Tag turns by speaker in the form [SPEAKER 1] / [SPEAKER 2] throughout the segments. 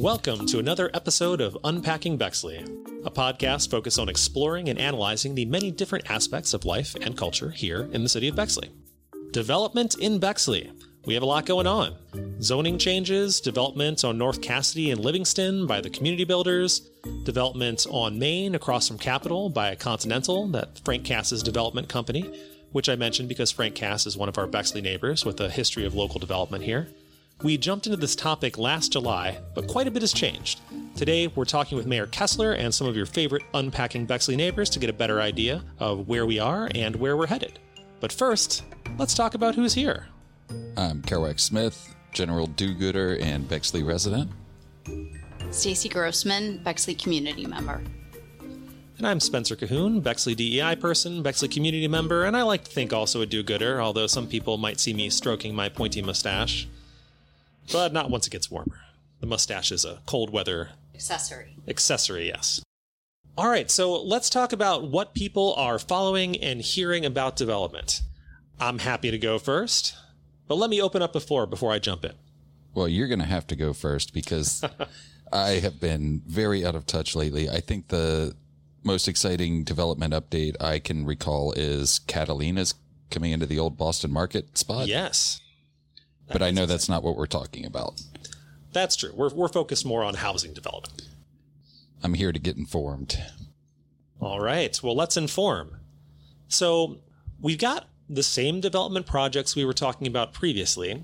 [SPEAKER 1] Welcome to another episode of Unpacking Bexley, a podcast focused on exploring and analyzing the many different aspects of life and culture here in the city of Bexley. Development in Bexley. We have a lot going on. Zoning changes, development on North Cassidy and Livingston by the community builders, development on Main across from Capitol by Continental, that Frank Cass's development company, which I mentioned because Frank Cass is one of our Bexley neighbors with a history of local development here. We jumped into this topic last July, but quite a bit has changed. Today, we're talking with Mayor Kessler and some of your favorite Unpacking Bexley neighbors to get a better idea of where we are and where we're headed. But first, let's talk about who's here.
[SPEAKER 2] I'm Kerouac Smith, General Do-Gooder and Bexley resident.
[SPEAKER 3] Stacy Grossman, Bexley community member.
[SPEAKER 1] And I'm Spencer Cahoon, Bexley DEI person, Bexley community member, and I like to think also a do-gooder, although some people might see me stroking my pointy mustache. But not once it gets warmer. The mustache is a cold weather accessory, yes. All right, so let's talk about what people are following and hearing about development. I'm happy to go first, but let me open up the floor before I jump in.
[SPEAKER 2] Well, you're going to have to go first because I have been very out of touch lately. I think the most exciting development update I can recall is Catalina's coming into the old Boston Market spot.
[SPEAKER 1] Yes.
[SPEAKER 2] But I know that's not what we're talking about.
[SPEAKER 1] That's true. We're focused more on housing development.
[SPEAKER 2] I'm here to get informed.
[SPEAKER 1] All right. Well, let's inform. So we've got the same development projects we were talking about previously,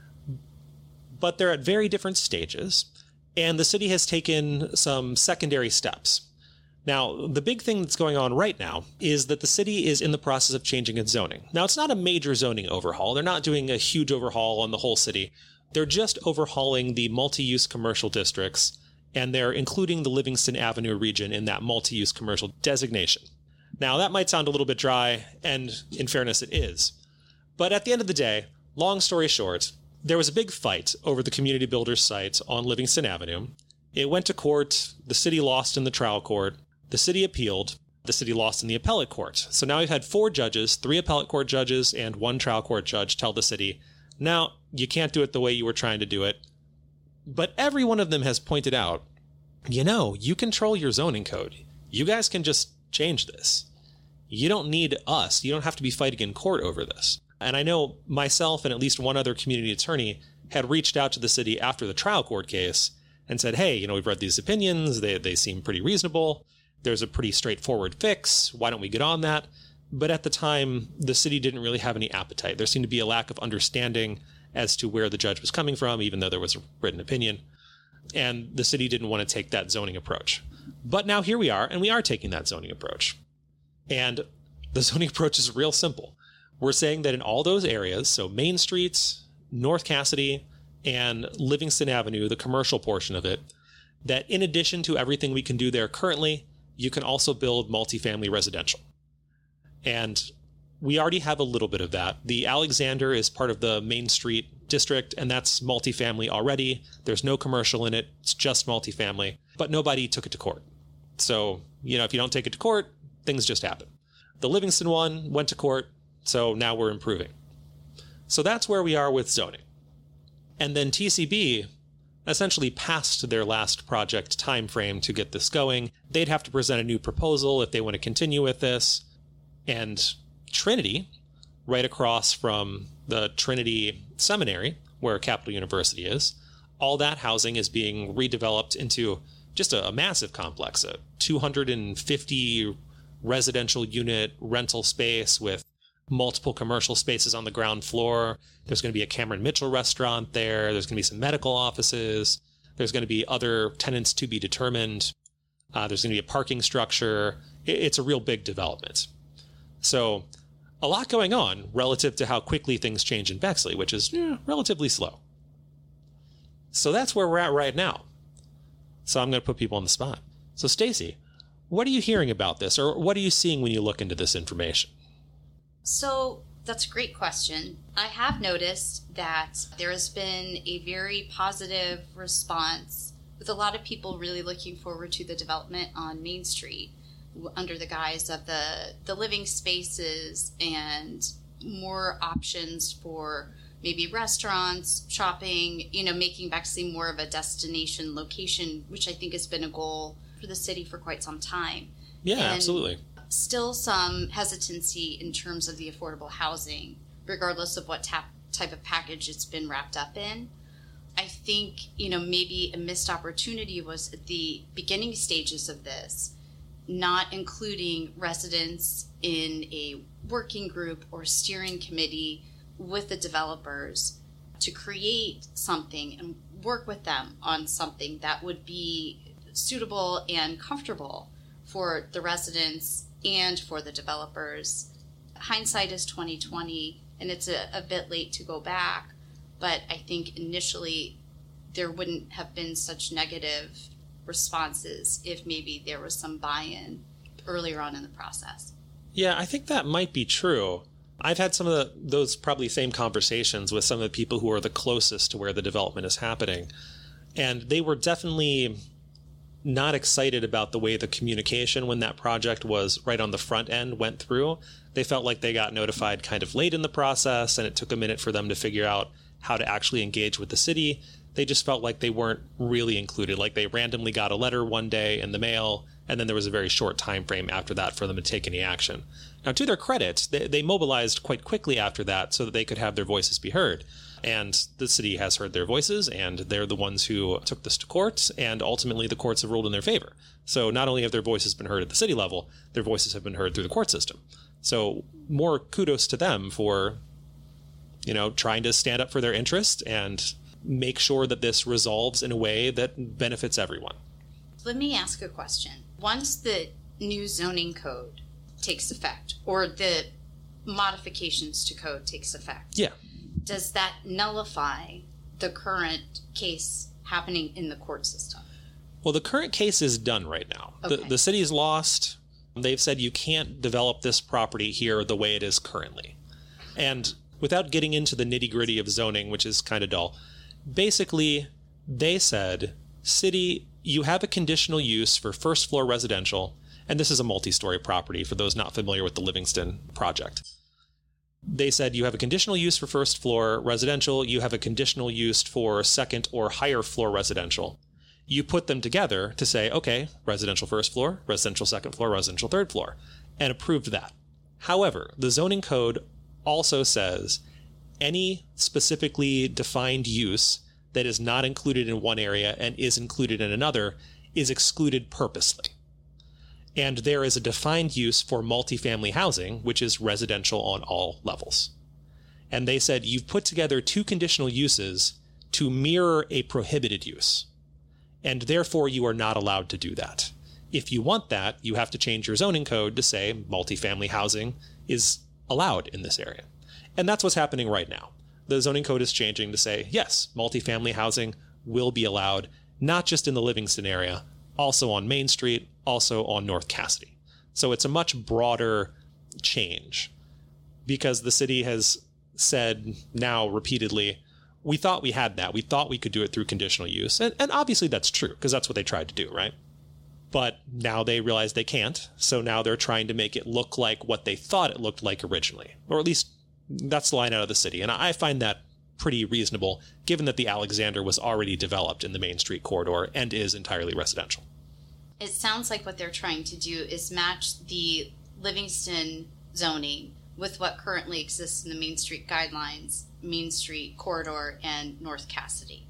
[SPEAKER 1] but they're at very different stages, and the city has taken some secondary steps. Now, the big thing that's going on right now is that the city is in the process of changing its zoning. Now, it's not a major zoning overhaul. They're not doing a huge overhaul on the whole city. They're just overhauling the multi-use commercial districts, and they're including the Livingston Avenue region in that multi-use commercial designation. Now, that might sound a little bit dry, and in fairness, it is. But at the end of the day, long story short, there was a big fight over the community builders site on Livingston Avenue. It went to court. The city lost in the trial court. The city appealed. The city lost in the appellate court. So now we've had 4 judges, 3 appellate court judges, and 1 trial court judge tell the city, now, you can't do it the way you were trying to do it. But every one of them has pointed out, you control your zoning code. You guys can just change this. You don't need us. You don't have to be fighting in court over this. And I know myself and at least one other community attorney had reached out to the city after the trial court case and said, hey, we've read these opinions. They seem pretty reasonable. There's a pretty straightforward fix. Why don't we get on that? But at the time, the city didn't really have any appetite. There seemed to be a lack of understanding as to where the judge was coming from, even though there was a written opinion. And the city didn't want to take that zoning approach. But now here we are, and we are taking that zoning approach. And the zoning approach is real simple. We're saying that in all those areas, so Main Street, North Cassidy, and Livingston Avenue, the commercial portion of it, that in addition to everything we can do there currently, you can also build multifamily residential. And we already have a little bit of that. The Alexander is part of the Main Street district, and that's multifamily already. There's no commercial in it. It's just multifamily. But nobody took it to court. So, if you don't take it to court, things just happen. The Livingston one went to court, so now we're improving. So that's where we are with zoning. And then TCB essentially passed their last project time frame to get this going. They'd have to present a new proposal if they want to continue with this. And Trinity, right across from the Trinity Seminary, where Capital University is, all that housing is being redeveloped into just a massive complex, a 250 residential unit rental space with multiple commercial spaces on the ground floor. There's going to be a Cameron Mitchell restaurant there. There's going to be some medical offices. There's going to be other tenants to be determined. There's going to be a parking structure. It's a real big development. So a lot going on relative to how quickly things change in Bexley, which is relatively slow. So that's where we're at right now. So I'm going to put people on the spot. So Stacy, what are you hearing about this, or what are you seeing when you look into this information?
[SPEAKER 3] So that's a great question. I have noticed that there has been a very positive response with a lot of people really looking forward to the development on Main Street under the guise of the living spaces and more options for maybe restaurants, shopping, making Bexley more of a destination location, which I think has been a goal for the city for quite some time.
[SPEAKER 1] Yeah,
[SPEAKER 3] and
[SPEAKER 1] absolutely.
[SPEAKER 3] Still some hesitancy in terms of the affordable housing, regardless of what type of package it's been wrapped up in. I think, maybe a missed opportunity was at the beginning stages of this, not including residents in a working group or steering committee with the developers to create something and work with them on something that would be suitable and comfortable for the residents and for the developers. Hindsight is 2020, and it's a bit late to go back. But I think initially there wouldn't have been such negative responses if maybe there was some buy-in earlier on in the process.
[SPEAKER 1] Yeah, I think that might be true. I've had some of those probably same conversations with some of the people who are the closest to where the development is happening. And they were definitely not excited about the way the communication when that project was right on the front end went through. They felt like they got notified kind of late in the process, and it took a minute for them to figure out how to actually engage with the city. They just felt like they weren't really included. Like they randomly got a letter one day in the mail, and then there was a very short time frame after that for them to take any action. Now, to their credit, they mobilized quite quickly after that so that they could have their voices be heard. And the city has heard their voices, and they're the ones who took this to court, and ultimately the courts have ruled in their favor. So not only have their voices been heard at the city level, their voices have been heard through the court system. So more kudos to them for, trying to stand up for their interests and make sure that this resolves in a way that benefits everyone.
[SPEAKER 3] Let me ask a question. Once the new zoning code takes effect, or the modifications to code takes effect,
[SPEAKER 1] yeah,
[SPEAKER 3] does that nullify the current case happening in the court system?
[SPEAKER 1] Well, the current case is done right now.
[SPEAKER 3] Okay.
[SPEAKER 1] The city's lost. They've said you can't develop this property here the way it is currently. And without getting into the nitty-gritty of zoning, which is kind of dull, basically they said, city, you have a conditional use for first floor residential, and this is a multi-story property for those not familiar with the Livingston project. They said you have a conditional use for first floor residential, you have a conditional use for second or higher floor residential. You put them together to say, okay, residential first floor, residential second floor, residential third floor, and approved that. However, the zoning code also says any specifically defined use that is not included in one area and is included in another is excluded purposely. And there is a defined use for multifamily housing, which is residential on all levels. And they said you've put together two conditional uses to mirror a prohibited use. And therefore you are not allowed to do that. If you want that, you have to change your zoning code to say multifamily housing is allowed in this area. And that's what's happening right now. The zoning code is changing to say, yes, multifamily housing will be allowed, not just in the Livingston area, also on Main Street, also on North Cassidy. So it's a much broader change because the city has said now repeatedly, we thought we had that. We thought we could do it through conditional use. And obviously that's true because that's what they tried to do, right? But now they realize they can't. So now they're trying to make it look like what they thought it looked like originally, or at least that's the line out of the city. And I find that pretty reasonable, given that the Alexander was already developed in the Main Street corridor and is entirely residential.
[SPEAKER 3] It sounds like what they're trying to do is match the Livingston zoning with what currently exists in the Main Street guidelines, Main Street corridor, and North Cassidy.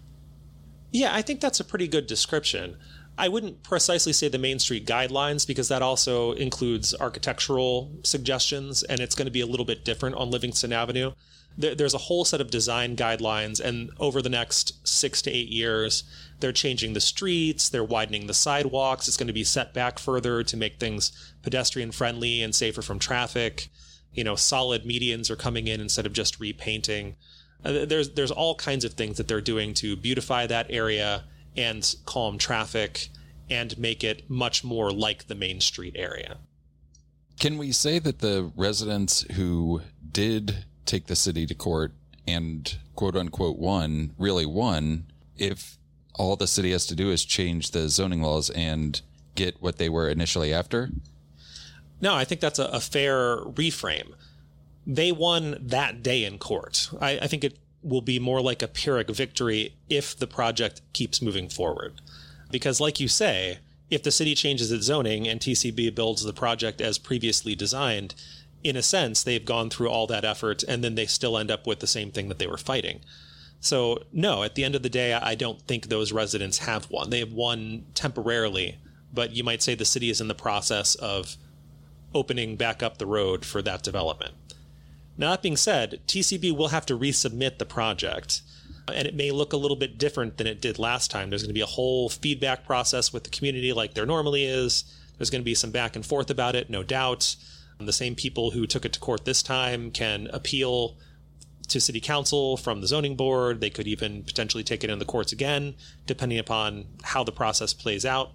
[SPEAKER 1] Yeah, I think that's a pretty good description. I wouldn't precisely say the Main Street guidelines because that also includes architectural suggestions, and it's going to be a little bit different on Livingston Avenue. There's a whole set of design guidelines, and over the next 6 to 8 years, they're changing the streets, they're widening the sidewalks, it's going to be set back further to make things pedestrian friendly and safer from traffic. Solid medians are coming in instead of just repainting. There's all kinds of things that they're doing to beautify that area and calm traffic and make it much more like the Main Street area.
[SPEAKER 2] Can we say that the residents who did take the city to court and quote unquote won really won if all the city has to do is change the zoning laws and get what they were initially after?
[SPEAKER 1] No, I think that's a fair reframe. they won that day in court. I think it will be more like a Pyrrhic victory if the project keeps moving forward. Because like you say, if the city changes its zoning and TCB builds the project as previously designed, in a sense, they've gone through all that effort and then they still end up with the same thing that they were fighting. So no, at the end of the day, I don't think those residents have won. They have won temporarily, but you might say the city is in the process of opening back up the road for that development. Now, that being said, TCB will have to resubmit the project, and it may look a little bit different than it did last time. There's going to be a whole feedback process with the community like there normally is. There's going to be some back and forth about it, no doubt. The same people who took it to court this time can appeal to city council from the zoning board. They could even potentially take it in the courts again, depending upon how the process plays out.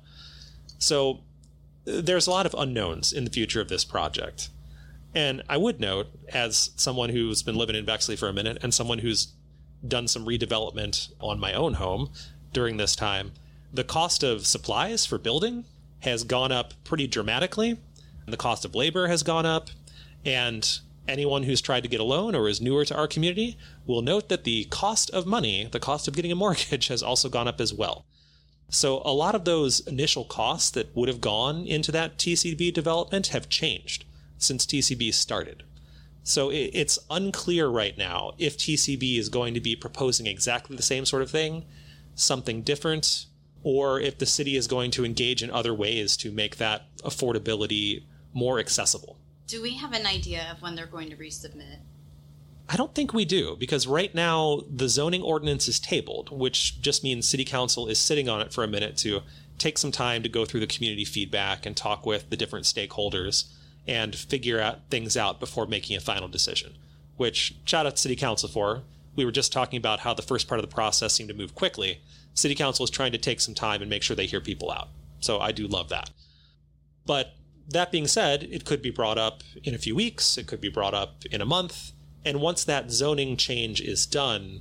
[SPEAKER 1] So there's a lot of unknowns in the future of this project. And I would note, as someone who's been living in Bexley for a minute and someone who's done some redevelopment on my own home during this time, the cost of supplies for building has gone up pretty dramatically. The cost of labor has gone up. And anyone who's tried to get a loan or is newer to our community will note that the cost of money, the cost of getting a mortgage, has also gone up as well. So a lot of those initial costs that would have gone into that TCB development have changed since TCB started. So it's unclear right now if TCB is going to be proposing exactly the same sort of thing, something different, or if the city is going to engage in other ways to make that affordability more accessible.
[SPEAKER 3] Do we have an idea of when they're going to resubmit?
[SPEAKER 1] I don't think we do, because right now the zoning ordinance is tabled, which just means city council is sitting on it for a minute to take some time to go through the community feedback and talk with the different stakeholders and figure out things out before making a final decision, which shout out to city council for. We were just talking about how the first part of the process seemed to move quickly. City council is trying to take some time and make sure they hear people out. So I do love that. But that being said, it could be brought up in a few weeks. It could be brought up in a month. And once that zoning change is done,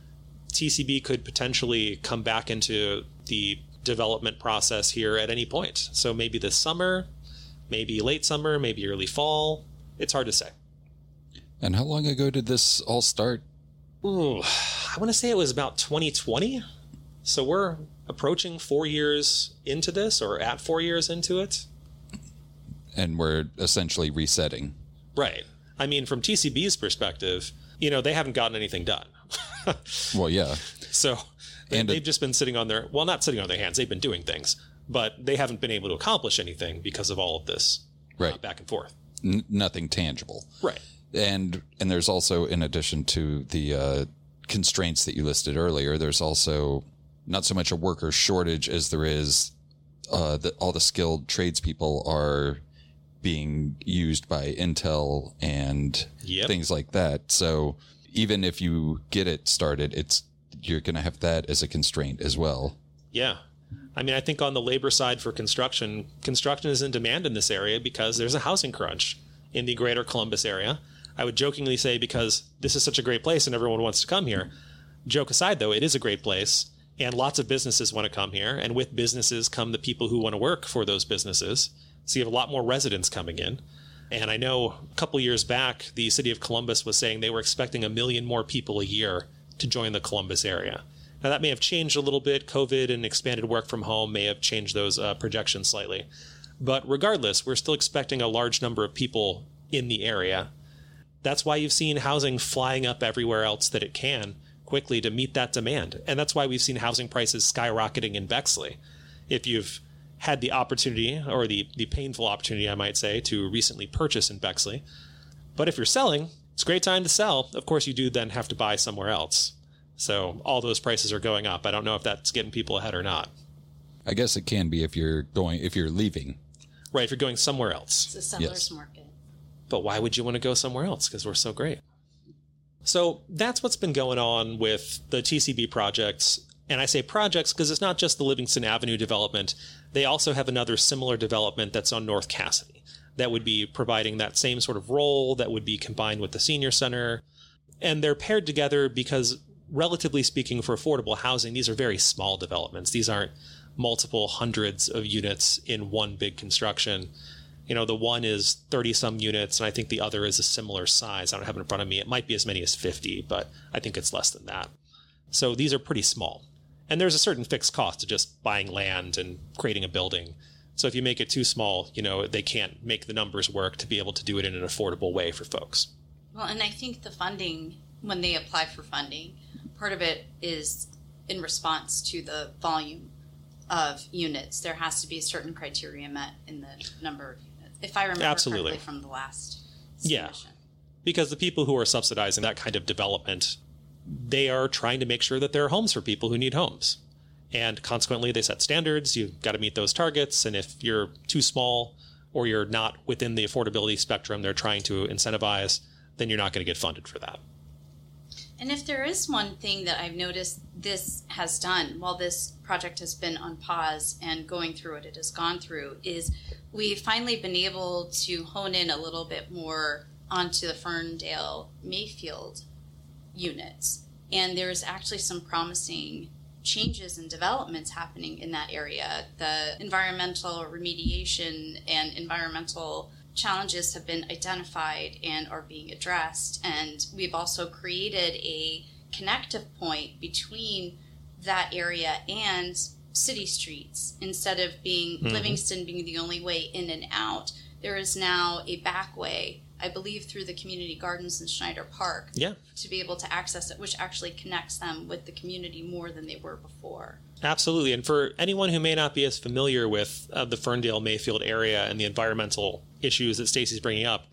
[SPEAKER 1] TCB could potentially come back into the development process here at any point. So maybe this summer, maybe late summer, maybe early fall. It's hard to say.
[SPEAKER 2] And how long ago did this all start?
[SPEAKER 1] Ooh, I want to say it was about 2020. So we're approaching 4 years into this, or at 4 years into it.
[SPEAKER 2] And we're essentially resetting.
[SPEAKER 1] Right. I mean, from TCB's perspective, they haven't gotten anything done.
[SPEAKER 2] Well, yeah.
[SPEAKER 1] So they've just been sitting on their, well, not sitting on their hands. They've been doing things, but they haven't been able to accomplish anything because of all of this back and forth.
[SPEAKER 2] Nothing tangible.
[SPEAKER 1] Right.
[SPEAKER 2] And there's also, in addition to the constraints that you listed earlier, there's also not so much a worker shortage as there is that all the skilled tradespeople are being used by Intel and things like that. So even if you get it started, you're going to have that as a constraint as well.
[SPEAKER 1] Yeah. I mean, I think on the labor side for construction is in demand in this area because there's a housing crunch in the greater Columbus area. I would jokingly say because this is such a great place and everyone wants to come here. Joke aside, though, it is a great place and lots of businesses want to come here. And with businesses come the people who want to work for those businesses. So you have a lot more residents coming in. And I know a couple years back, the city of Columbus was saying they were expecting 1 million more people a year to join the Columbus area. Now, that may have changed a little bit. COVID and expanded work from home may have changed those projections slightly. But regardless, we're still expecting a large number of people in the area. That's why you've seen housing flying up everywhere else that it can quickly to meet that demand. And that's why we've seen housing prices skyrocketing in Bexley. If you've had the opportunity, or the painful opportunity, I might say, to recently purchase in Bexley. But if you're selling, it's a great time to sell. Of course, you do then have to buy somewhere else. So all those prices are going up. I don't know if that's getting people ahead or not.
[SPEAKER 2] I guess it can be if you're leaving.
[SPEAKER 1] Right, if you're going somewhere else.
[SPEAKER 3] It's a seller's market.
[SPEAKER 1] But why would you want to go somewhere else? Because we're so great. So that's what's been going on with the TCB projects. And I say projects because it's not just the Livingston Avenue development. They also have another similar development that's on North Cassidy that would be providing that same sort of role that would be combined with the senior center. And they're paired together because, relatively speaking, for affordable housing, these are very small developments. These aren't multiple hundreds of units in one big construction. The one is 30 some units, and I think the other is a similar size. I don't have it in front of me. It might be as many as 50, but I think it's less than that. So these are pretty small. And there's a certain fixed cost to just buying land and creating a building. So if you make it too small, they can't make the numbers work to be able to do it in an affordable way for folks.
[SPEAKER 3] Well, and I think the funding, when they apply for funding, part of it is in response to the volume of units. There has to be a certain criteria met in the number of units, if I remember correctly from the last submission.
[SPEAKER 1] Because the people who are subsidizing that kind of development, they are trying to make sure that there are homes for people who need homes. And consequently, they set standards. You've got to meet those targets. And if you're too small or you're not within the affordability spectrum they're trying to incentivize, then you're not going to get funded for that.
[SPEAKER 3] And if there is one thing that I've noticed this has done while this project has been on pause and going through what it has gone through, is we've finally been able to hone in a little bit more onto the Ferndale Mayfield units. And there's actually some promising changes and developments happening in that area. The environmental remediation and environmental challenges have been identified and are being addressed. And we've also created a connective point between that area and city streets. Instead of being Livingston being the only way in and out, there is now a back way, I believe through the community gardens in Schneider Park, to be able to access it, which actually connects them with the community more than they were before.
[SPEAKER 1] Absolutely. And for anyone who may not be as familiar with the Ferndale Mayfield area and the environmental issues that Stacy's bringing up,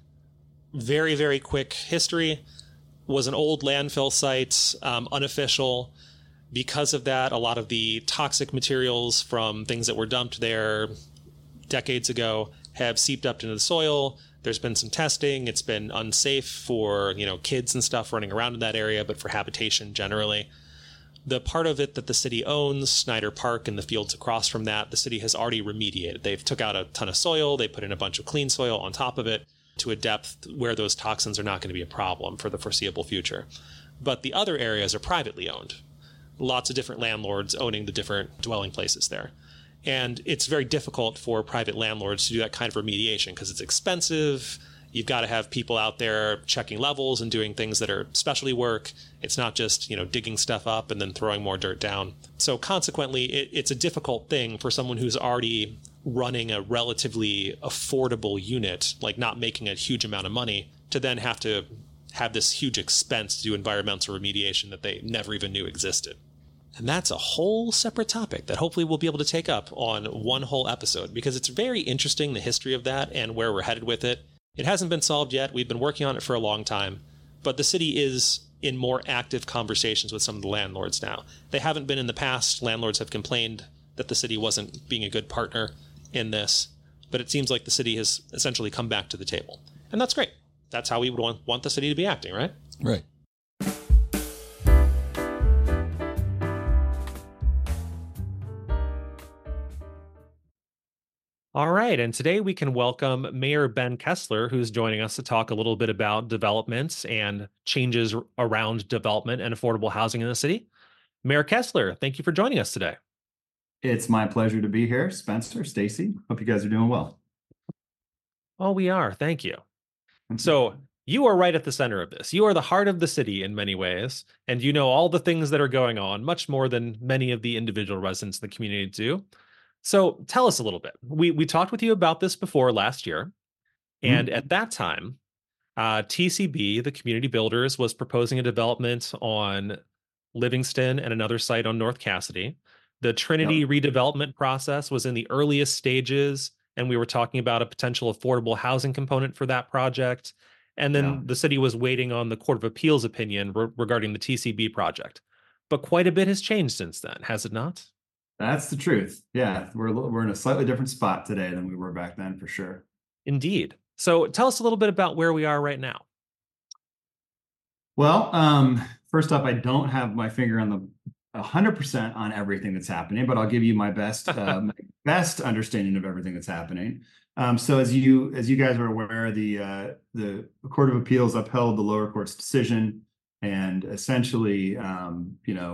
[SPEAKER 1] very, very quick history. Was an old landfill site, unofficial. Because of that, a lot of the toxic materials from things that were dumped there decades ago have seeped up into the soil. There's been some testing. It's been unsafe for, kids and stuff running around in that area, but for habitation generally. The part of it that the city owns, Schneider Park and the fields across from that, the city has already remediated. They've took out a ton of soil. They put in a bunch of clean soil on top of it to a depth where those toxins are not going to be a problem for the foreseeable future. But the other areas are privately owned. Lots of different landlords owning the different dwelling places there. And it's very difficult for private landlords to do that kind of remediation because it's expensive. You've got to have people out there checking levels and doing things that are specialty work. It's not just, digging stuff up and then throwing more dirt down. So consequently, it's a difficult thing for someone who's already running a relatively affordable unit, like not making a huge amount of money, to then have to have this huge expense to do environmental remediation that they never even knew existed. And that's a whole separate topic that hopefully we'll be able to take up on one whole episode, because it's very interesting, the history of that and where we're headed with it. It hasn't been solved yet. We've been working on it for a long time, but the city is in more active conversations with some of the landlords now. They haven't been in the past. Landlords have complained that the city wasn't being a good partner in this, but it seems like the city has essentially come back to the table. And that's great. That's how we would want the city to be acting, right?
[SPEAKER 2] Right.
[SPEAKER 1] All right, and today we can welcome Mayor Ben Kessler, who's joining us to talk a little bit about developments and changes around development and affordable housing in the city. Mayor Kessler, thank you for joining us today.
[SPEAKER 4] It's my pleasure to be here. Spencer, Stacy, hope you guys are doing well.
[SPEAKER 1] Oh, we are. Thank you. So you are right at the center of this. You are the heart of the city in many ways, and you know all the things that are going on, much more than many of the individual residents in the community do. So tell us a little bit. We talked with you about this before last year. And at that time, TCB, the Community Builders, was proposing a development on Livingston and another site on North Cassidy. The Trinity redevelopment process was in the earliest stages, and we were talking about a potential affordable housing component for that project. And then the city was waiting on the Court of Appeals opinion regarding the TCB project. But quite a bit has changed since then, has it not?
[SPEAKER 4] That's the truth. Yeah, we're in a slightly different spot today than we were back then, for sure.
[SPEAKER 1] Indeed. So tell us a little bit about where we are right now.
[SPEAKER 4] Well, first up, I don't have my finger on the 100% on everything that's happening, but I'll give you my best best understanding of everything that's happening. So as you guys are aware, the Court of Appeals upheld the lower court's decision, and essentially,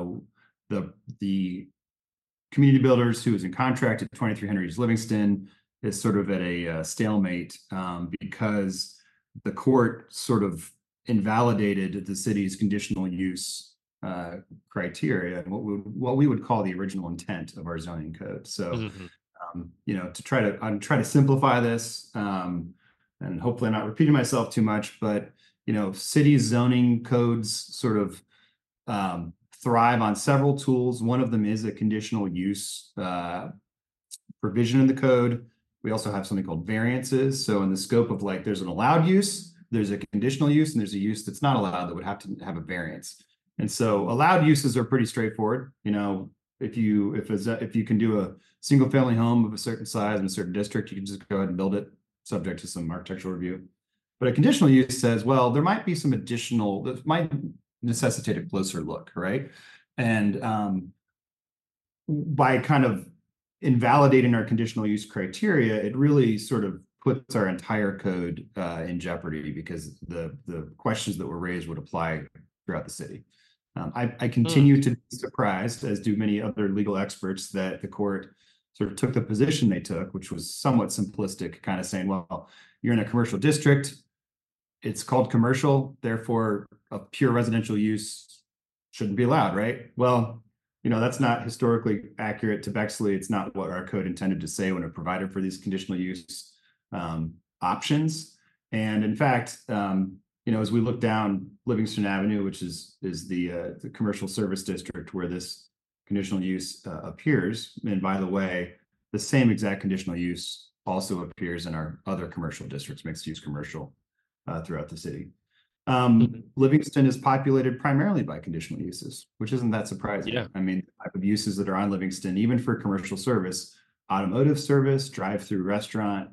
[SPEAKER 4] the Community Builders, who is in contract at 2300 East Livingston, is sort of at a stalemate because the court sort of invalidated the city's conditional use criteria and what we would call the original intent of our zoning code. So, to try to simplify this, and hopefully I'm not repeating myself too much, but cities zoning codes sort of thrive on several tools. One of them is a conditional use provision in the code. We also have something called variances. So in the scope of there's an allowed use, there's a conditional use, and there's a use that's not allowed that would have to have a variance. And so allowed uses are pretty straightforward. If you can do a single family home of a certain size in a certain district, you can just go ahead and build it subject to some architectural review. But a conditional use says, well, there might be some additional that might necessitate a closer look, right? And by kind of invalidating our conditional use criteria, it really sort of puts our entire code in jeopardy because the questions that were raised would apply throughout the city. I continue to be surprised, as do many other legal experts, that the court sort of took the position they took, which was somewhat simplistic, kind of saying, well, you're in a commercial district, it's called commercial, therefore a pure residential use shouldn't be allowed, right? Well, that's not historically accurate to Bexley. It's not what our code intended to say when it provided for these conditional use options. And in fact, as we look down Livingston Avenue, which is the commercial service district where this conditional use appears, and by the way, the same exact conditional use also appears in our other commercial districts, mixed use commercial throughout the city. Livingston is populated primarily by conditional uses, which isn't that surprising.
[SPEAKER 1] Yeah.
[SPEAKER 4] I mean, the type of uses that are on Livingston, even for commercial service, automotive service, drive-through restaurant,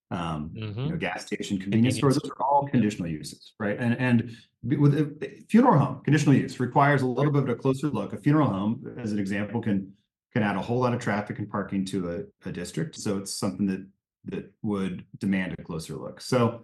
[SPEAKER 4] gas station, convenience stores, those are all conditional uses, right? And with a funeral home, conditional use requires a little bit of a closer look. A funeral home, as an example, can add a whole lot of traffic and parking to a district. So it's something that would demand a closer look. So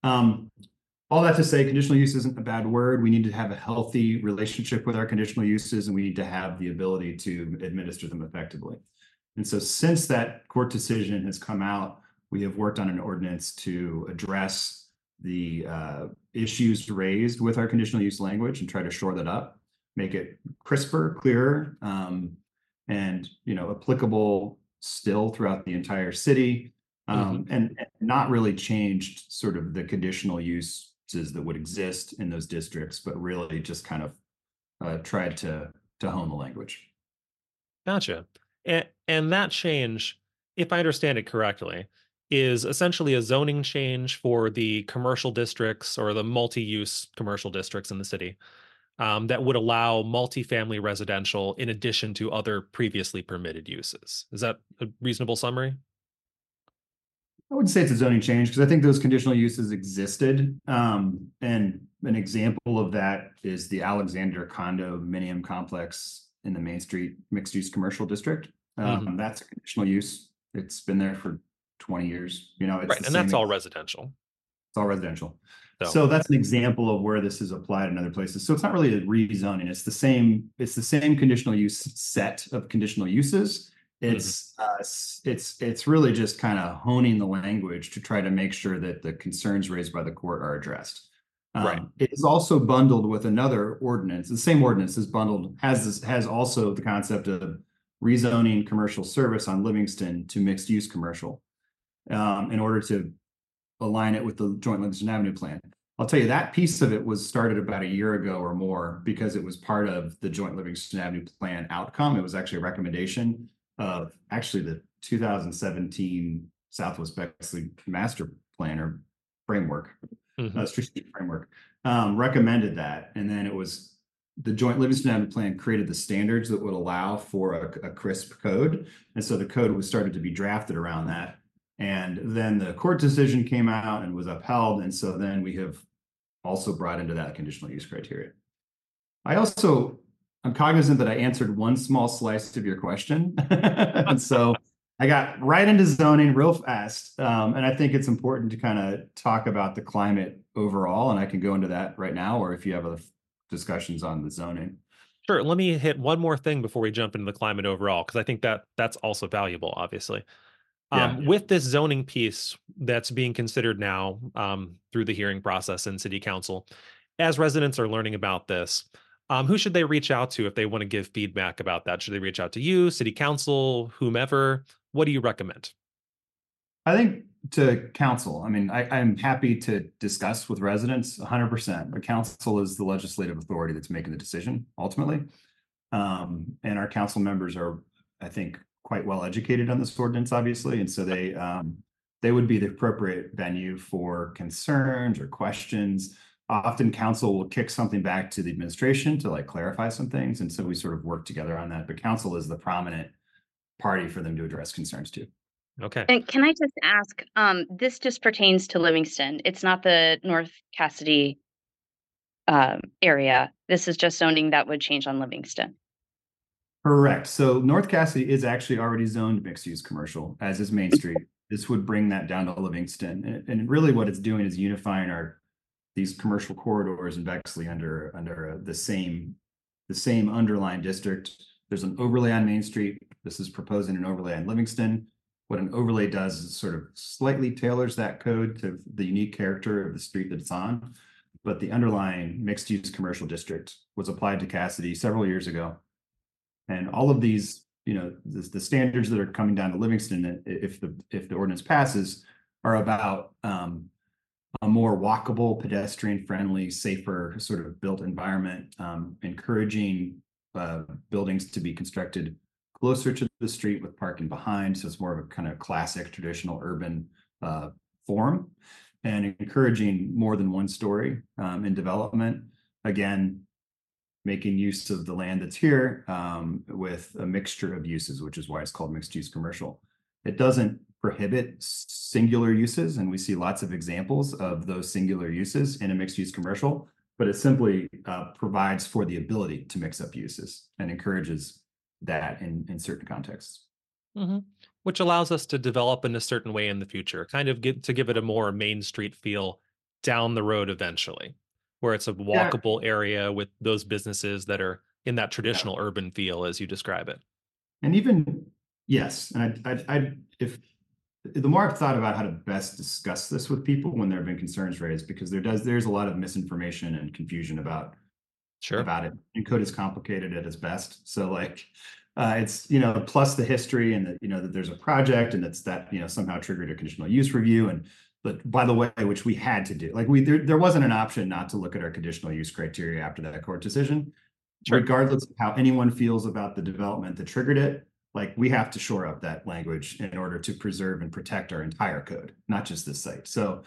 [SPEAKER 4] all that to say, conditional use isn't a bad word. We need to have a healthy relationship with our conditional uses, and we need to have the ability to administer them effectively. And so since that court decision has come out, we have worked on an ordinance to address the issues raised with our conditional use language and try to shore that up, make it crisper, clearer, and applicable still throughout the entire city, and not really changed sort of the conditional uses that would exist in those districts, but really just kind of tried to hone the language.
[SPEAKER 1] Gotcha. And that change, if I understand it correctly, is essentially a zoning change for the commercial districts or the multi-use commercial districts in the city that would allow multifamily residential in addition to other previously permitted uses. Is that a reasonable summary?
[SPEAKER 4] I wouldn't say it's a zoning change because I think those conditional uses existed. And an example of that is the Alexander condominium complex in the Main Street mixed use commercial district. That's a conditional use. It's been there for 20 years. It's
[SPEAKER 1] right. And that's all residential.
[SPEAKER 4] It's all residential. So that's an example of where this is applied in other places. So it's not really a rezoning. It's the same conditional use set of conditional uses. It's really just kind of honing the language to try to make sure that the concerns raised by the court are addressed.
[SPEAKER 1] Right.
[SPEAKER 4] It is also bundled with another ordinance. The same ordinance is bundled, has also the concept of rezoning commercial service on Livingston to mixed use commercial in order to align it with the Joint Livingston Avenue plan. I'll tell you that piece of it was started about a year ago or more because it was part of the Joint Livingston Avenue plan outcome. It was actually a recommendation of actually the 2017 Southwest Bexley Master Plan or framework, strategic framework, recommended that. And then it was the Joint Livingston Avenue plan created the standards that would allow for a crisp code. And so the code was started to be drafted around that. And then the court decision came out and was upheld. And so then we have also brought into that conditional use criteria. I'm cognizant that I answered one small slice of your question. And so I got right into zoning real fast. And I think it's important to kind of talk about the climate overall. And I can go into that right now, or if you have other discussions on the zoning.
[SPEAKER 1] Sure. Let me hit one more thing before we jump into the climate overall, because I think that's also valuable, obviously. With this zoning piece that's being considered now through the hearing process in City Council, as residents are learning about this, who should they reach out to if they want to give feedback about that? Should they reach out to you, City Council, whomever? What do you recommend?
[SPEAKER 4] I think to council, I mean, I'm happy to discuss with residents 100%. The council is the legislative authority that's making the decision ultimately. And our council members are, I think, quite well educated on this ordinance, obviously. And so they would be the appropriate venue for concerns or questions. Often council will kick something back to the administration to like clarify some things. And so we sort of work together on that, but council is the prominent party for them to address concerns to.
[SPEAKER 1] Okay.
[SPEAKER 5] And can I just ask, this just pertains to Livingston. It's not the North Cassidy area. This is just zoning that would change on Livingston.
[SPEAKER 4] Correct. So North Cassidy is actually already zoned mixed use commercial, as is Main Street. This would bring that down to Livingston. And really what it's doing is unifying these commercial corridors in Bexley under the same underlying district. There's an overlay on Main Street. This is proposing an overlay on Livingston. What an overlay does is sort of slightly tailors that code to the unique character of the street that it's on. But the underlying mixed use commercial district was applied to Cassidy several years ago. And all of these, the standards that are coming down to Livingston, if the ordinance passes, are about a more walkable, pedestrian-friendly, safer sort of built environment, encouraging buildings to be constructed closer to the street with parking behind. So it's more of a kind of classic traditional urban form, and encouraging more than one story in development. Again, making use of the land that's here with a mixture of uses, which is why it's called mixed use commercial. It doesn't prohibit singular uses, and we see lots of examples of those singular uses in a mixed use commercial, but it simply provides for the ability to mix up uses and encourages that in certain contexts.
[SPEAKER 1] Mm-hmm. Which allows us to develop in a certain way in the future, kind of to give it a more Main Street feel down the road eventually, where it's a walkable area with those businesses that are in that traditional urban feel as you describe it.
[SPEAKER 4] And even, yes, and if the more I've thought about how to best discuss this with people when there have been concerns raised, because there's a lot of misinformation and confusion about it. And code is complicated at its best. So like it's, plus the history and that there's a project and that somehow triggered a conditional use review. But by the way, which we had to do, like there wasn't an option not to look at our conditional use criteria after that court decision, regardless of how anyone feels about the development that triggered it. Like we have to shore up that language in order to preserve and protect our entire code, not just this site. So,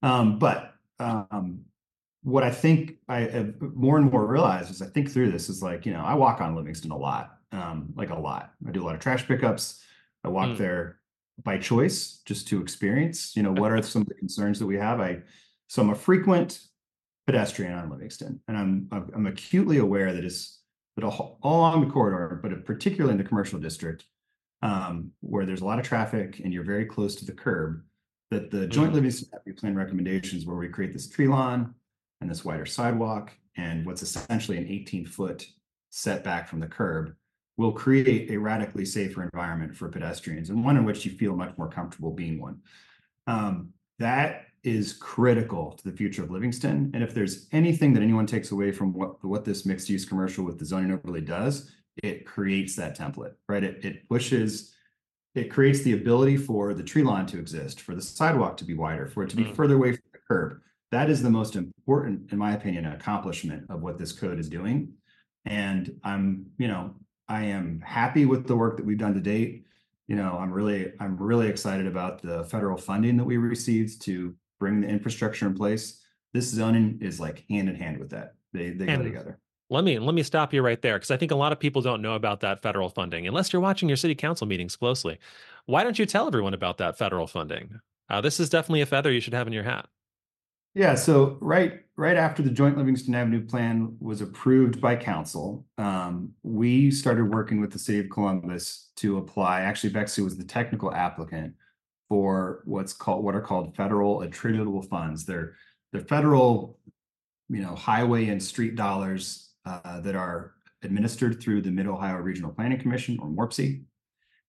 [SPEAKER 4] what I think I have more and more realized as I think through this is like, I walk on Livingston a lot, like a lot. I do a lot of trash pickups. I walk there by choice just to experience, what are some of the concerns that we have. So I'm a frequent pedestrian on Livingston, and I'm acutely aware that all along the corridor, but particularly in the commercial district, where there's a lot of traffic and you're very close to the curb, that the joint Livingston Avenue Plan recommendations where we create this tree lawn and this wider sidewalk and what's essentially an 18-foot setback from the curb will create a radically safer environment for pedestrians, and one in which you feel much more comfortable being one. That is critical to the future of Livingston. And if there's anything that anyone takes away from what this mixed use commercial with the zoning overlay does, it creates that template, right? It creates the ability for the tree lawn to exist, for the sidewalk to be wider, for it to be further away from the curb. That is the most important, in my opinion, accomplishment of what this code is doing. And I am happy with the work that we've done to date. I'm really excited about the federal funding that we received to bring the infrastructure in place. This zoning is like hand in hand with that. They go together.
[SPEAKER 1] Let me stop you right there, because I think a lot of people don't know about that federal funding unless you're watching your city council meetings closely. Why don't you tell everyone about that federal funding? This is definitely a feather you should have in your hat.
[SPEAKER 4] Yeah, so right after the Joint Livingston Avenue Plan was approved by council, we started working with the city of Columbus to apply. Actually, Bexley was the technical applicant for what are called federal attributable funds. They're federal, highway and street dollars that are administered through the Mid-Ohio Regional Planning Commission, or MORPC.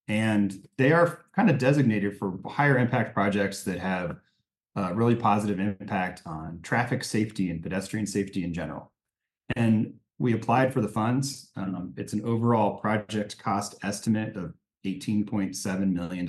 [SPEAKER 4] And they are kind of designated for higher impact projects that have really positive impact on traffic safety and pedestrian safety in general. And we applied for the funds. It's an overall project cost estimate of $18.7 million.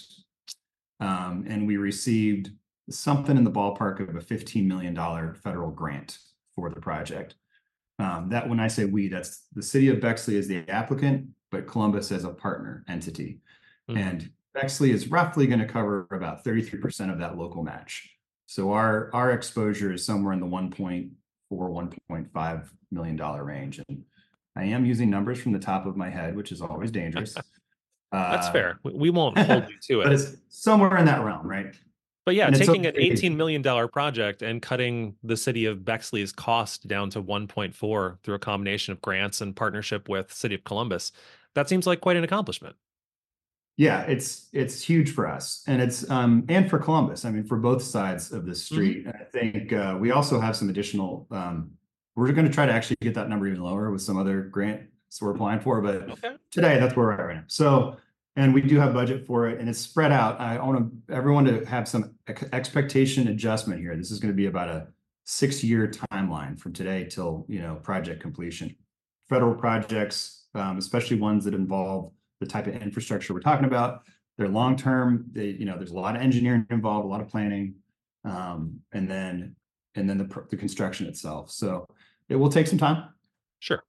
[SPEAKER 4] And we received something in the ballpark of a $15 million federal grant for the project. That when I say we, that's the city of Bexley is the applicant, but Columbus as a partner entity. And Bexley is roughly going to cover about 33% of that local match. So our exposure is somewhere in the $1.4, $1.5 million range. And I am using numbers from the top of my head, which is always dangerous.
[SPEAKER 1] That's fair. We won't hold you to it.
[SPEAKER 4] But it's somewhere in that realm, right?
[SPEAKER 1] But yeah,
[SPEAKER 4] And it's
[SPEAKER 1] taking an
[SPEAKER 4] okay.
[SPEAKER 1] $18 million project and cutting the city of Bexley's cost down to 1.4 through a combination of grants and partnership with City of Columbus, that seems like quite an accomplishment.
[SPEAKER 4] Yeah, it's huge for us, and it's and for Columbus. I mean, for both sides of the street. I think we also have some additional. We're going to try to actually get that number even lower with some other grants we're applying for, but today that's where we're at right now. So, and we do have budget for it, and it's spread out. I want everyone to have some expectation adjustment here. This is going to be about a 6-year timeline from today till project completion. Federal projects, especially ones that involve the type of infrastructure we're talking about, they're long-term. There's a lot of engineering involved, a lot of planning, and then the construction itself. So it will take some time.
[SPEAKER 1] Sure.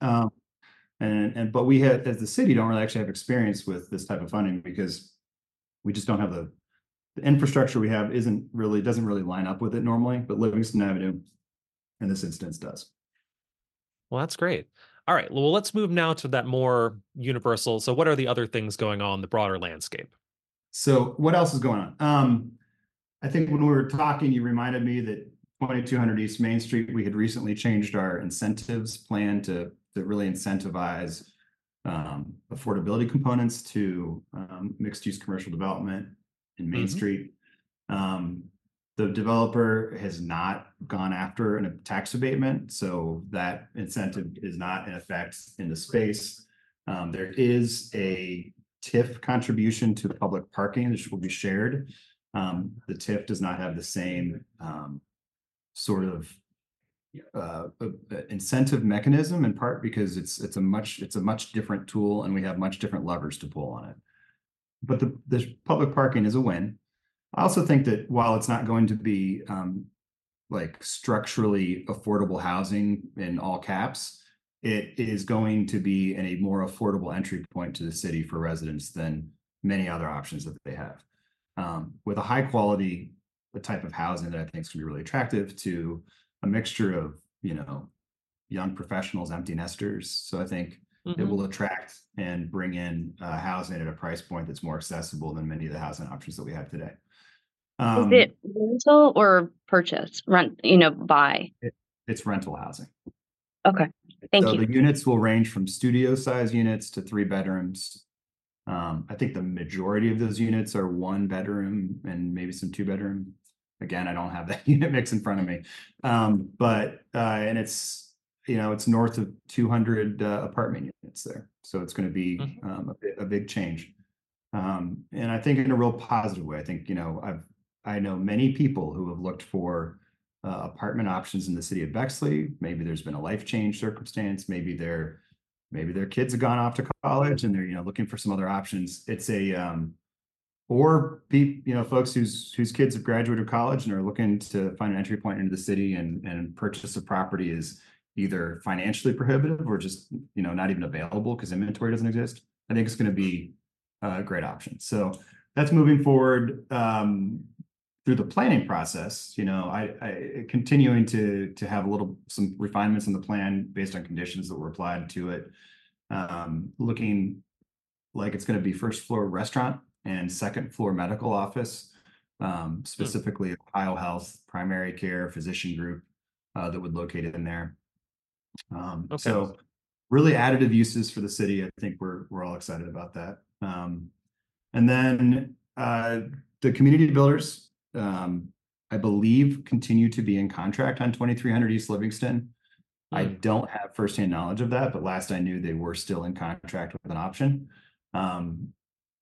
[SPEAKER 4] But we had, as the city, don't really actually have experience with this type of funding because we just don't have the infrastructure we have doesn't really line up with it normally, but Livingston Avenue in this instance does.
[SPEAKER 1] Well, that's great. All right. Well, let's move now to that more universal. So what are the other things going on in the broader landscape?
[SPEAKER 4] So what else is going on? I think when we were talking, you reminded me that 2200 East Main Street, we had recently changed our incentives plan to really incentivize affordability components to mixed use commercial development in Main Street. The developer has not gone after a tax abatement, so that incentive is not in effect in the space. There is a TIF contribution to public parking, which will be shared. The TIF does not have the same sort of incentive mechanism, in part because it's a much different tool, and we have much different levers to pull on it. But the public parking is a win. I also think that while it's not going to be like structurally affordable housing in all caps, it is going to be a more affordable entry point to the city for residents than many other options that they have. With a high quality, the type of housing that I think is going to be really attractive to a mixture of, young professionals, empty nesters. So I think it will attract and bring in housing at a price point that's more accessible than many of the housing options that we have today.
[SPEAKER 5] Is it rental or purchase? Buy?
[SPEAKER 4] It's rental housing.
[SPEAKER 5] Okay, thank you.
[SPEAKER 4] So the units will range from studio size units to 3 bedrooms. I think the majority of those units are 1 bedroom and maybe some 2 bedroom. Again, I don't have that unit mix in front of me. And it's, it's north of 200 apartment units there. So it's going to be a big change. And I think in a real positive way. I think, I know many people who have looked for apartment options in the city of Bexley. Maybe there's been a life change circumstance. Maybe their kids have gone off to college and they're looking for some other options. It's folks whose kids have graduated college and are looking to find an entry point into the city and purchase a property is either financially prohibitive or just not even available because inventory doesn't exist. I think it's going to be a great option. So that's moving forward through the planning process. I continuing to have some refinements in the plan based on conditions that were applied to it. Looking like it's going to be first floor restaurant and second floor medical office, specifically Ohio Health, primary care, physician group that would locate it in there. So really additive uses for the city. I think we're all excited about that. And then the community builders, I believe, continue to be in contract on 2300 East Livingston. I don't have firsthand knowledge of that, but last I knew they were still in contract with an option.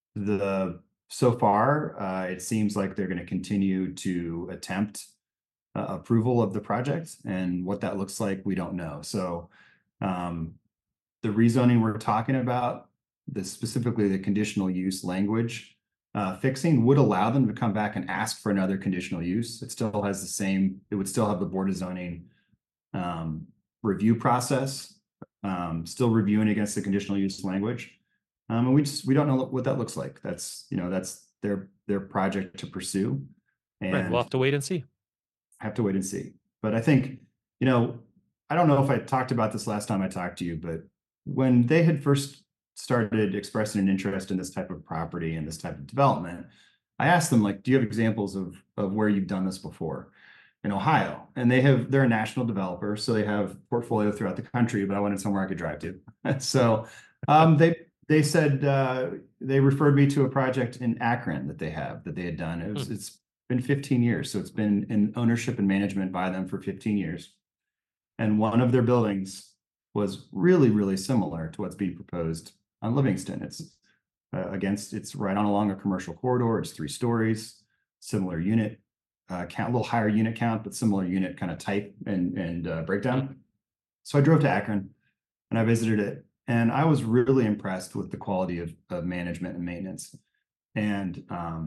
[SPEAKER 4] So far, it seems like they're going to continue to attempt approval of the project, and what that looks like, we don't know. So the rezoning we're talking about, specifically the conditional use language fixing, would allow them to come back and ask for another conditional use. It still has it would still have the Board of Zoning review process, still reviewing against the conditional use language. And we don't know what that looks like. That's their project to pursue. And
[SPEAKER 6] Right. We'll have to wait and see.
[SPEAKER 4] But I think, I don't know if I talked about this last time I talked to you, but when they had first started expressing an interest in this type of property and this type of development, I asked them, like, do you have examples of where you've done this before in Ohio? And they're a national developer, so they have portfolio throughout the country, but I wanted somewhere I could drive to. So they said, they referred me to a project in Akron that they had done. It's been 15 years. So it's been in ownership and management by them for 15 years. And one of their buildings was really, really similar to what's being proposed on Livingston. It's right on along a commercial corridor. It's 3 stories, similar unit count, a little higher unit count, but similar unit kind of type and breakdown. So I drove to Akron and I visited it. And I was really impressed with the quality of management and maintenance, and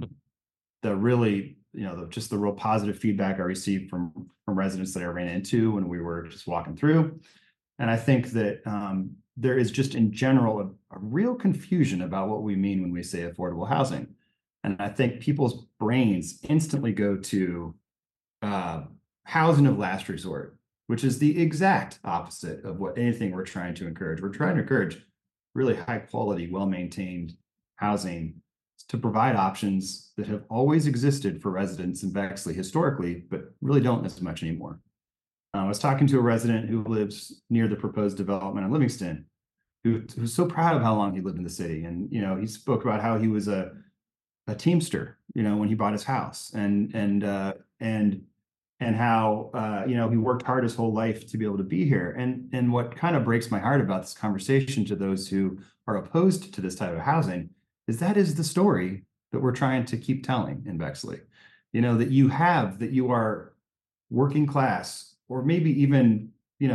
[SPEAKER 4] just the real positive feedback I received from residents that I ran into when we were just walking through. And I think that there is just in general a real confusion about what we mean when we say affordable housing. And I think people's brains instantly go to housing of last resort, which is the exact opposite of what anything we're trying to encourage. We're trying to encourage really high quality, well-maintained housing to provide options that have always existed for residents in Bexley historically, but really don't as much anymore. I was talking to a resident who lives near the proposed development in Livingston, who's so proud of how long he lived in the city. And, he spoke about how he was a Teamster, when he bought his house, and how he worked hard his whole life to be able to be here. And what kind of breaks my heart about this conversation to those who are opposed to this type of housing is that is the story that we're trying to keep telling in Bexley. That you are working class, or maybe even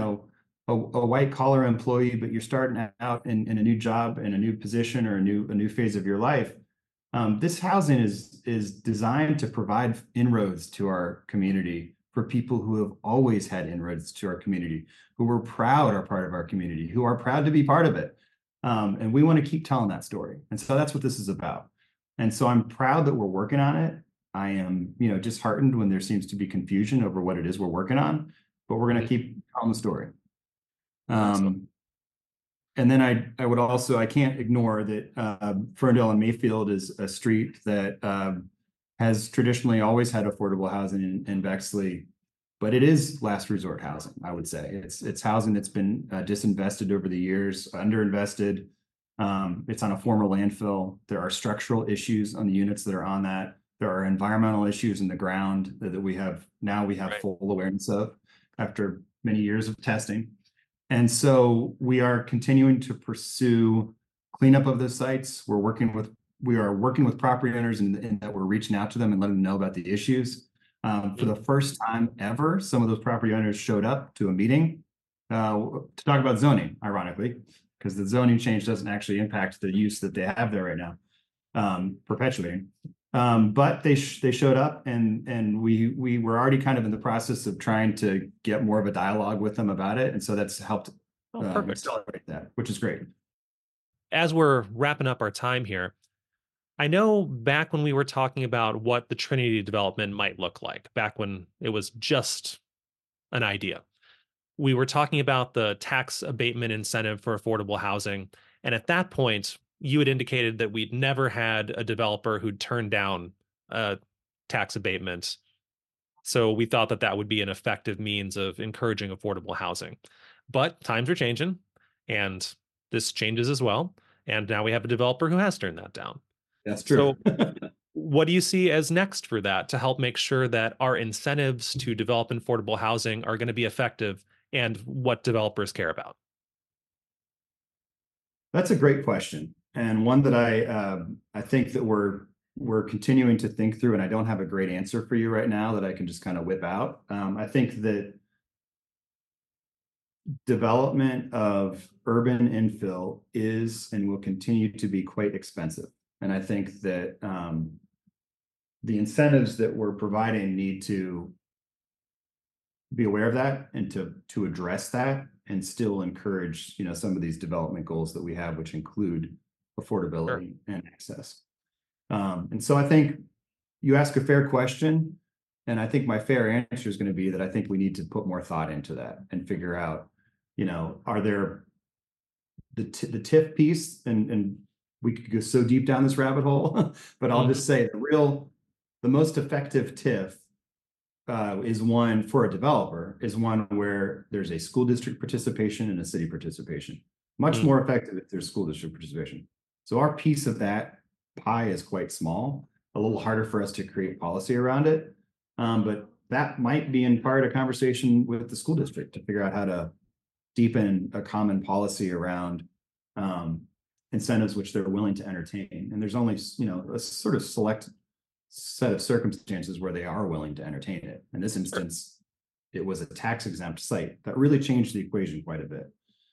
[SPEAKER 4] a white collar employee, but you're starting out in a new job, in a new position, or a new phase of your life. This housing is designed to provide inroads to our community for people who have always had inroads to our community, who are proud are part of our community, who are proud to be part of it. And we want to keep telling that story. And so that's what this is about. And so I'm proud that we're working on it. I am, disheartened when there seems to be confusion over what it is we're working on, but we're going to keep telling the story. Awesome. And then I would also, I can't ignore that Ferndale and Mayfield is a street that has traditionally always had affordable housing in Bexley, but it is last resort housing, I would say. It's housing that's been disinvested over the years, underinvested. It's on a former landfill. There are structural issues on the units that are on that. There are environmental issues in the ground that we have right. Full awareness of after many years of testing. And so we are continuing to pursue cleanup of those sites. We are working with property owners and that we're reaching out to them and letting them know about the issues. For the first time ever, some of those property owners showed up to a meeting to talk about zoning, ironically, because the zoning change doesn't actually impact the use that they have there right now, perpetuating. But they showed up, and we were already kind of in the process of trying to get more of a dialogue with them about it, and so that's helped accelerate that, which is great.
[SPEAKER 6] As we're wrapping up our time here, I know back when we were talking about what the Trinity development might look like, back when it was just an idea, we were talking about the tax abatement incentive for affordable housing, and at that point, you had indicated that we'd never had a developer who'd turned down a tax abatement. So we thought that would be an effective means of encouraging affordable housing. But times are changing, and this changes as well. And now we have a developer who has turned that down.
[SPEAKER 4] That's true.
[SPEAKER 6] So what do you see as next for that to help make sure that our incentives to develop affordable housing are going to be effective and what developers care about?
[SPEAKER 4] That's a great question. and one that I think that we're continuing to think through, and I don't have a great answer for you right now that I can just kind of whip out. I think that development of urban infill is and will continue to be quite expensive. And I think that the incentives that we're providing need to be aware of that and to address that and still encourage, some of these development goals that we have, which include affordability and access. And so I think you ask a fair question, and I think my fair answer is going to be that I think we need to put more thought into that and figure out, are there the TIF piece, and we could go so deep down this rabbit hole, but I'll just say the most effective TIF is one for a developer, is one where there's a school district participation and a city participation. Much more effective if there's school district participation. So our piece of that pie is quite small, a little harder for us to create policy around it. But that might be in part a conversation with the school district to figure out how to deepen a common policy around incentives which they're willing to entertain. And there's only, a sort of select set of circumstances where they are willing to entertain it. In this instance, it was a tax exempt site that really changed the equation quite a bit.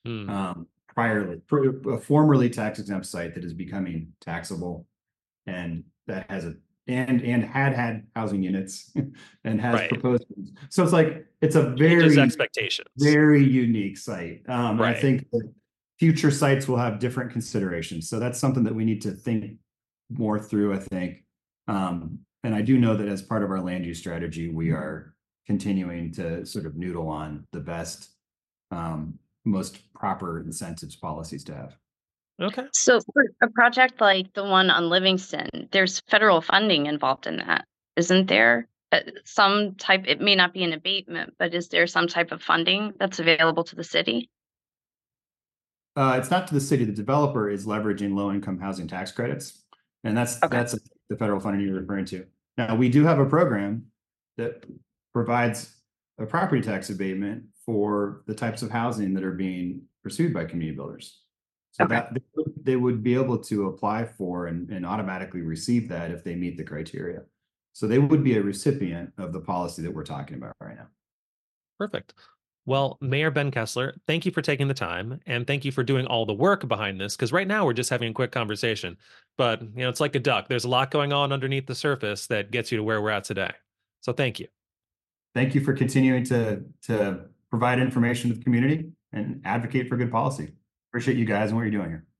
[SPEAKER 4] A formerly tax exempt site that is becoming taxable, and that has had housing units and has proposed. So it's a very
[SPEAKER 6] expectations,
[SPEAKER 4] very unique site. I think that future sites will have different considerations. So that's something that we need to think more through, I think. And I do know that as part of our land use strategy, we are continuing to sort of noodle on the best, most proper incentives policies to have.
[SPEAKER 6] Okay.
[SPEAKER 5] So for a project like the one on Livingston, there's federal funding involved in that, isn't there? Some type, it may not be an abatement, but is there some type of funding that's available to the city?
[SPEAKER 4] It's not to the city. The developer is leveraging low-income housing tax credits, and that's the federal funding you're referring to. Now, we do have a program that provides a property tax abatement for the types of housing that are being pursued by community builders. So that they would be able to apply for and automatically receive that if they meet the criteria. So they would be a recipient of the policy that we're talking about right now.
[SPEAKER 6] Perfect. Well, Mayor Ben Kessler, thank you for taking the time, and thank you for doing all the work behind this, because right now we're just having a quick conversation. But, it's like a duck. There's a lot going on underneath the surface that gets you to where we're at today. So thank you.
[SPEAKER 4] Thank you for continuing to provide information to the community and advocate for good policy. Appreciate you guys and what you're doing here.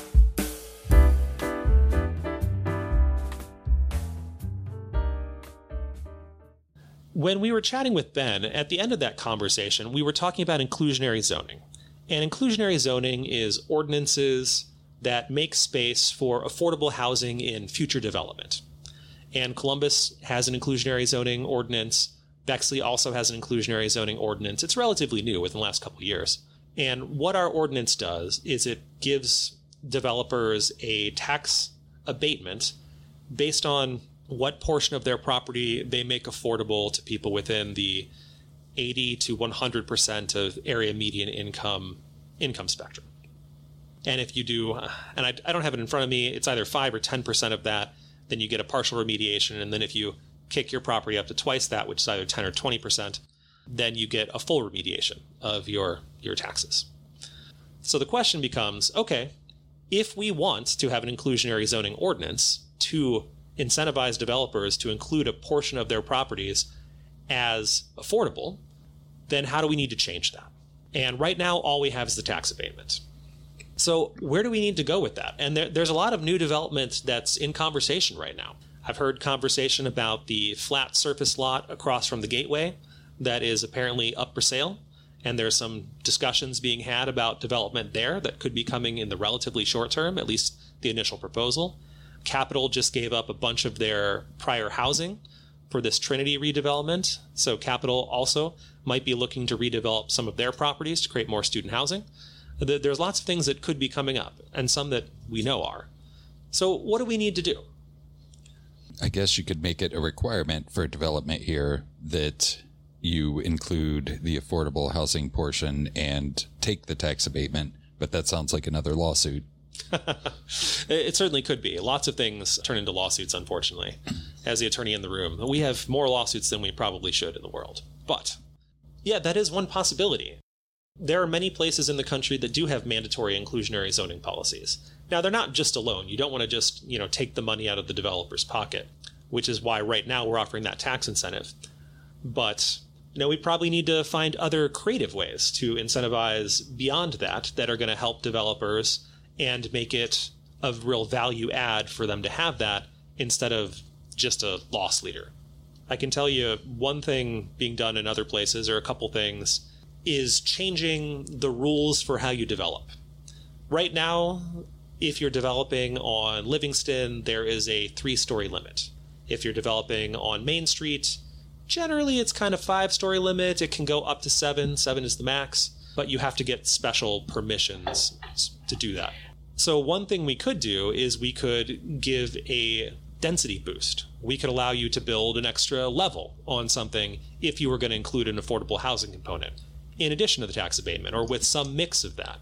[SPEAKER 1] When we were chatting with Ben, at the end of that conversation, we were talking about inclusionary zoning. And inclusionary zoning is ordinances that make space for affordable housing in future development. And Columbus has an inclusionary zoning ordinance. Bexley also has an inclusionary zoning ordinance. It's relatively new within the last couple of years. And what our ordinance does is it gives developers a tax abatement based on what portion of their property they make affordable to people within the 80 to 100% of area median income spectrum. And if you do, and I don't have it in front of me, it's either 5 or 10% of that, then you get a partial remediation. And then if you kick your property up to twice that, which is either 10 or 20%, then you get a full remediation of your taxes. So the question becomes, okay, if we want to have an inclusionary zoning ordinance to incentivize developers to include a portion of their properties as affordable, then how do we need to change that? And right now, all we have is the tax abatement. So where do we need to go with that? And there's a lot of new development that's in conversation right now. I've heard conversation about the flat surface lot across from the Gateway that is apparently up for sale. And there's some discussions being had about development there that could be coming in the relatively short term, at least the initial proposal. Capital just gave up a bunch of their prior housing for this Trinity redevelopment. So Capital also might be looking to redevelop some of their properties to create more student housing. There's lots of things that could be coming up, and some that we know are. So what do we need to do?
[SPEAKER 2] I guess you could make it a requirement for development here that you include the affordable housing portion and take the tax abatement, but that sounds like another lawsuit.
[SPEAKER 1] It certainly could be. Lots of things turn into lawsuits, unfortunately. As the attorney in the room, we have more lawsuits than we probably should in the world. But, yeah, that is one possibility. There are many places in the country that do have mandatory inclusionary zoning policies. Now, they're not just a loan. You don't want to just, take the money out of the developer's pocket, which is why right now we're offering that tax incentive. But, we probably need to find other creative ways to incentivize beyond that are going to help developers and make it a real value add for them to have that instead of just a loss leader. I can tell you one thing being done in other places, or a couple things, is changing the rules for how you develop. Right now, if you're developing on Livingston, there is a 3-story limit. If you're developing on Main Street, generally it's kind of 5-story limit. It can go up to 7. 7 is the max, but you have to get special permissions to do that. So one thing we could do is we could give a density boost. We could allow you to build an extra level on something if you were going to include an affordable housing component, in addition to the tax abatement, or with some mix of that.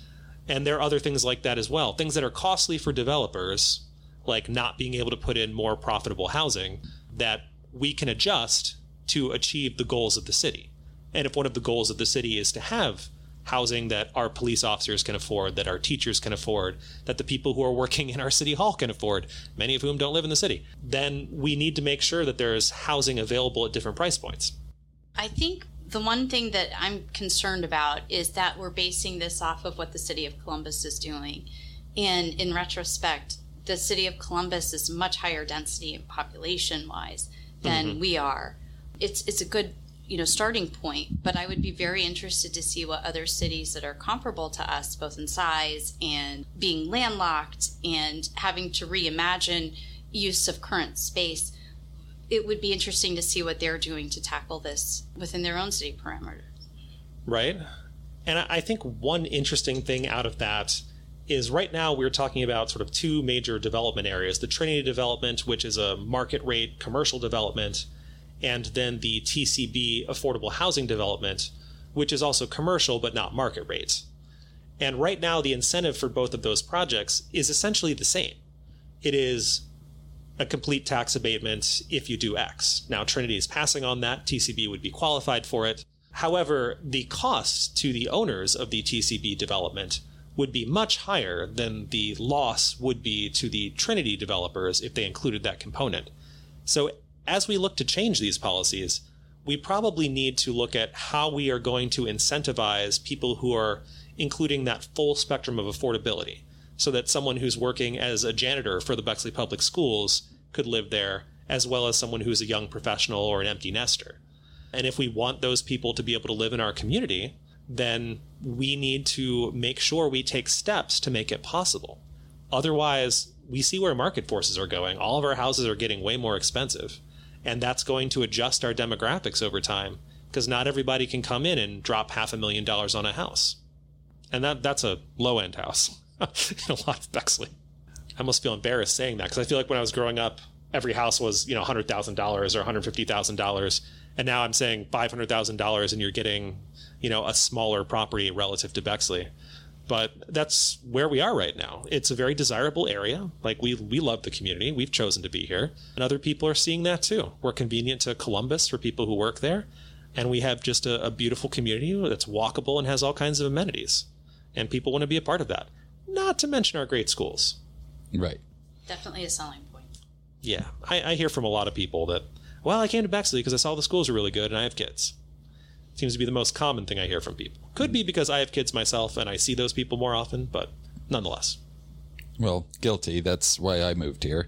[SPEAKER 1] And there are other things like that as well. Things that are costly for developers, like not being able to put in more profitable housing, that we can adjust to achieve the goals of the city. And if one of the goals of the city is to have housing that our police officers can afford, that our teachers can afford, that the people who are working in our city hall can afford, many of whom don't live in the city, then we need to make sure that there's housing available at different price points.
[SPEAKER 3] I think the one thing that I'm concerned about is that we're basing this off of what the city of Columbus is doing. And in retrospect, the city of Columbus is much higher density and population-wise than we are. It's a good starting point, but I would be very interested to see what other cities that are comparable to us, both in size and being landlocked and having to reimagine use of current space. It would be interesting to see what they're doing to tackle this within their own city parameters.
[SPEAKER 1] Right. And I think one interesting thing out of that is right now we're talking about sort of 2 major development areas, the Trinity development, which is a market rate commercial development, and then the TCB affordable housing development, which is also commercial but not market rate. And right now the incentive for both of those projects is essentially the same. It is a complete tax abatement if you do X. Now Trinity is passing on that. TCB would be qualified for it. However, the cost to the owners of the TCB development would be much higher than the loss would be to the Trinity developers if they included that component. So as we look to change these policies, we probably need to look at how we are going to incentivize people who are including that full spectrum of affordability, so that someone who's working as a janitor for the Bexley Public Schools could live there, as well as someone who's a young professional or an empty nester. And if we want those people to be able to live in our community, then we need to make sure we take steps to make it possible. Otherwise, we see where market forces are going. All of our houses are getting way more expensive. And that's going to adjust our demographics over time, because not everybody can come in and drop $500,000 on a house. And that's a low-end house in a lot of Bexley. I almost feel embarrassed saying that, because I feel like when I was growing up, every house was, $100,000 or $150,000. And now I'm saying $500,000 and you're getting, a smaller property relative to Bexley. But that's where we are right now. It's a very desirable area. Like we love the community. We've chosen to be here. And other people are seeing that too. We're convenient to Columbus for people who work there. And we have just a beautiful community that's walkable and has all kinds of amenities. And people want to be a part of that. Not to mention our great schools.
[SPEAKER 2] Right.
[SPEAKER 3] Definitely a selling point.
[SPEAKER 1] Yeah. I hear from a lot of people that, well, I came to Bexley because I saw the schools are really good and I have kids. Seems to be the most common thing I hear from people. Could be because I have kids myself and I see those people more often, but nonetheless.
[SPEAKER 2] Well, guilty. That's why I moved here.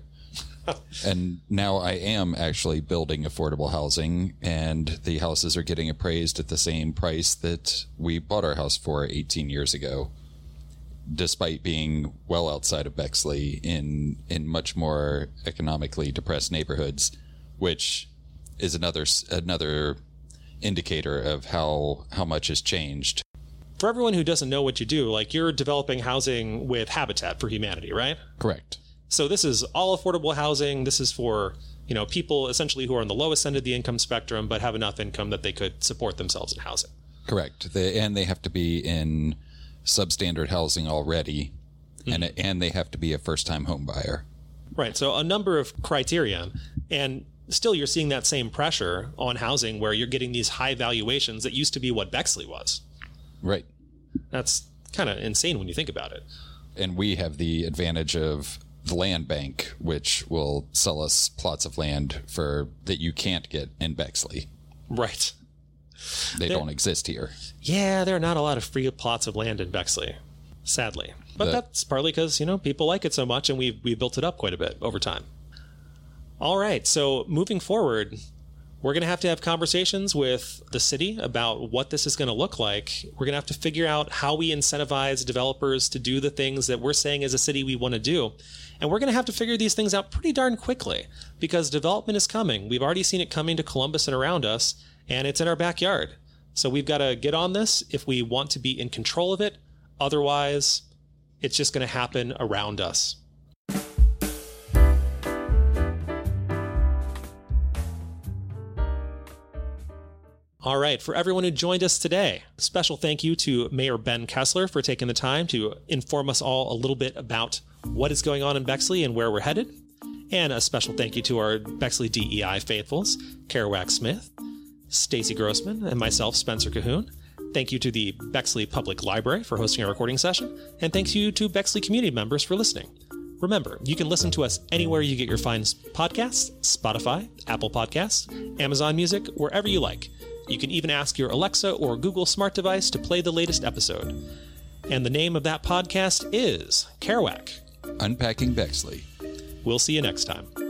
[SPEAKER 2] And now I am actually building affordable housing, and the houses are getting appraised at the same price that we bought our house for 18 years ago, despite being well outside of Bexley in much more economically depressed neighborhoods, which is another indicator of how much has changed.
[SPEAKER 1] For everyone who doesn't know what you do, like you're developing housing with Habitat for Humanity, right?
[SPEAKER 2] Correct.
[SPEAKER 1] So this is all affordable housing. This is for, people essentially who are on the lowest end of the income spectrum, but have enough income that they could support themselves in housing.
[SPEAKER 2] Correct. And they have to be in substandard housing already and they have to be a first-time home buyer.
[SPEAKER 1] Right. So a number of criteria, and still you're seeing that same pressure on housing where you're getting these high valuations that used to be what Bexley was.
[SPEAKER 2] Right.
[SPEAKER 1] That's kind of insane when you think about it.
[SPEAKER 2] And we have the advantage of the land bank, which will sell us plots of land that you can't get in Bexley.
[SPEAKER 1] Right.
[SPEAKER 2] They don't exist here.
[SPEAKER 1] Yeah, there are not a lot of free plots of land in Bexley, sadly. But that's partly because, people like it so much and we built it up quite a bit over time. All right, so moving forward, we're going to have conversations with the city about what this is going to look like. We're going to have to figure out how we incentivize developers to do the things that we're saying as a city we want to do. And we're going to have to figure these things out pretty darn quickly because development is coming. We've already seen it coming to Columbus and around us, and it's in our backyard. So we've got to get on this if we want to be in control of it. Otherwise, it's just going to happen around us. All right, for everyone who joined us today, special thank you to Mayor Ben Kessler for taking the time to inform us all a little bit about what is going on in Bexley and where we're headed. And a special thank you to our Bexley DEI faithfuls, Kerouac Smith, Stacy Grossman, and myself, Spencer Cahoon. Thank you to the Bexley Public Library for hosting our recording session, and thanks you to Bexley community members for listening. Remember, you can listen to us anywhere you get your fine podcasts, Spotify, Apple Podcasts, Amazon Music, wherever you like. You can even ask your Alexa or Google smart device to play the latest episode. And the name of that podcast is Kerouac.
[SPEAKER 2] Unpacking Bexley.
[SPEAKER 1] We'll see you next time.